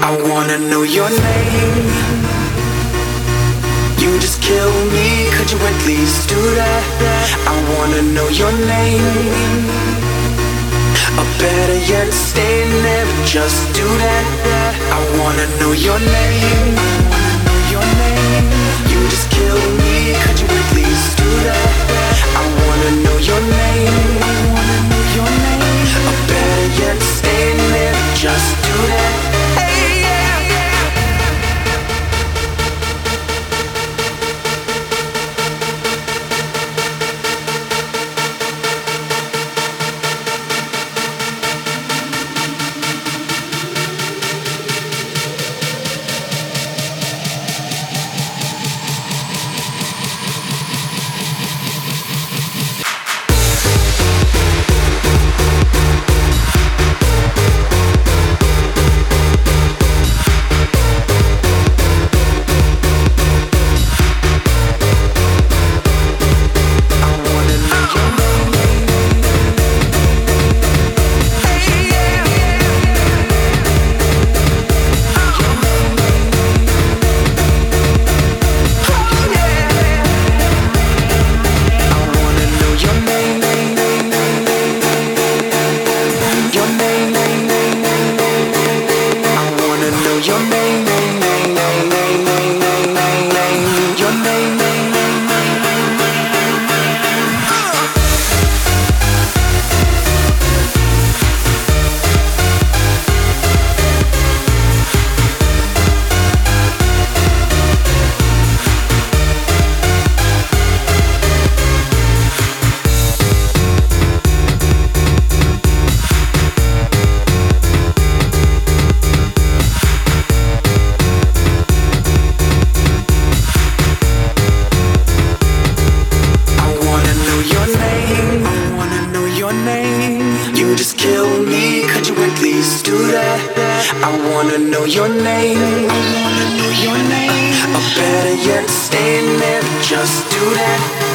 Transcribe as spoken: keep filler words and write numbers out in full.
I wanna know your name. You just kill me, could you at least do that? I wanna know your name. Or better yet, stay there, just do that. I wanna know your name. Your name. You just kill me, could you at least do that? I wanna know your name. Your name. Or better yet, stay there, just do that. Hey, yeah, yeah. I wanna know your name. I wanna know your name. Or better yet, stay there, just do that.